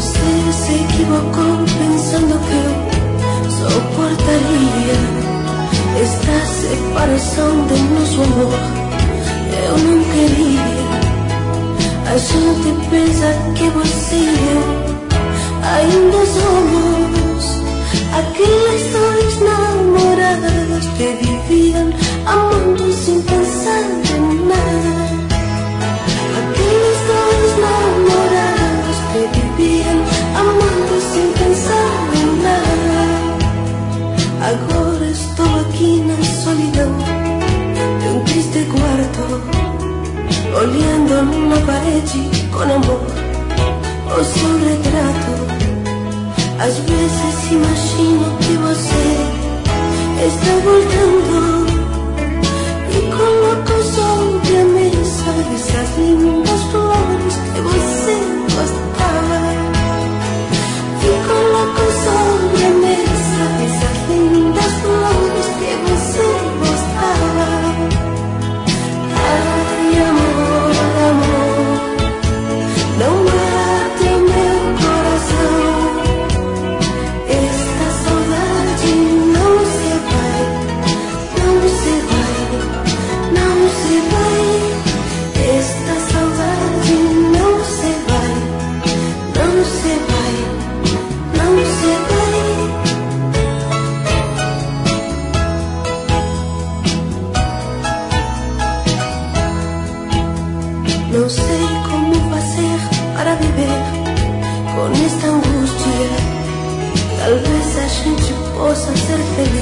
Você se equivocou pensando que eu soportaria esta separação de nosso amor. Eu não queria. A gente pensa que você e eu ainda somos aqueles dois namorados que viviam amando sem pensar em nada. Aqueles dois namorados que viviam amando sem pensar em nada. Agora estou aqui na solidão de um triste quarto, olhando numa parede com amor o seu retrato. Às vezes imagino que você está voltando e coloco sobre a mesa essas lindas flores que você gostava. E coloco sobre a mesa essas lindas flores que você gostava. Ai, amor, amor, não mate o meu coração. Esta saudade não se vai, não se vai, não se vai. Esta saudade não se vai, não se vai, não se vai. Não sei como fazer para viver com esta angústia. Talvez a gente possa ser feliz